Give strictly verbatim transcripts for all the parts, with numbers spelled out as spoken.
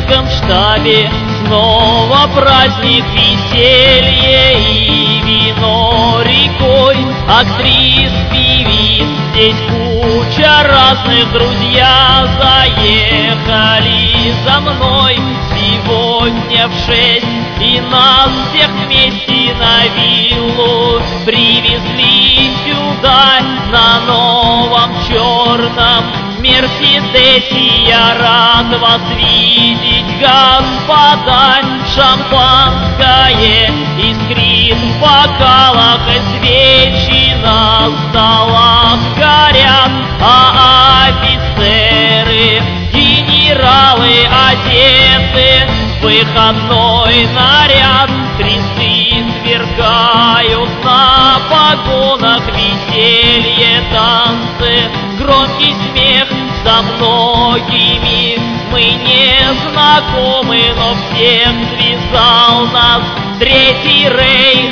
офицерском штабе снова праздник, веселье и вино рекой. Актрис, певиц, здесь куча разных, друзья заехали за мной сегодня в шесть, и нас всех вместе на виллу привезли сюда на новом черном Мерседесе. Я рад вас видеть, господа. Шампанское искрит в бокалах, и свечи на столах горят, а офицеры, генералы одеты в выходной наряд. Кресты сверкают на погонах, веселье, танцы, громкий смех со многими. Мы не знакомы, но всех связал нас Третий Рейх.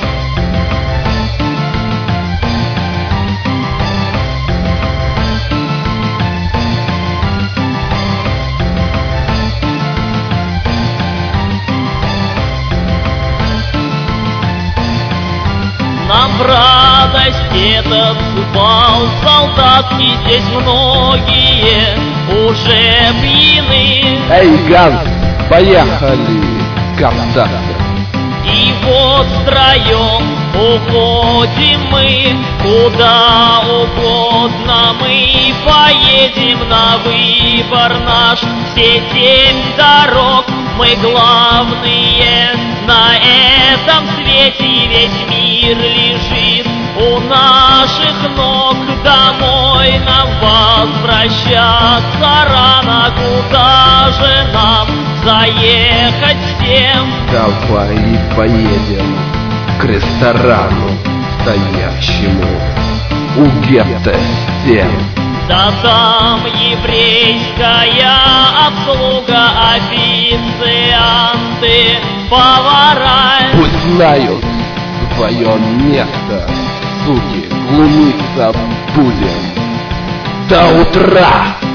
Нам в радость этот бал солдатский, здесь многие уже пьяны. Эй, Ганс, поехали к контакту. И вот втроем уходим мы куда угодно. Мы поедем на выбор наш, все семь дорог. Мы главные на этом свете, весь мир лежит у наших ног. Домой нам возвращаться рано, куда же нам заехать всем? Давай поедем к ресторану, стоящему у гетто стен. Да там еврейская обслуга, официанты, повара. Пусть знают свое место, суки, глумиться будем до утра.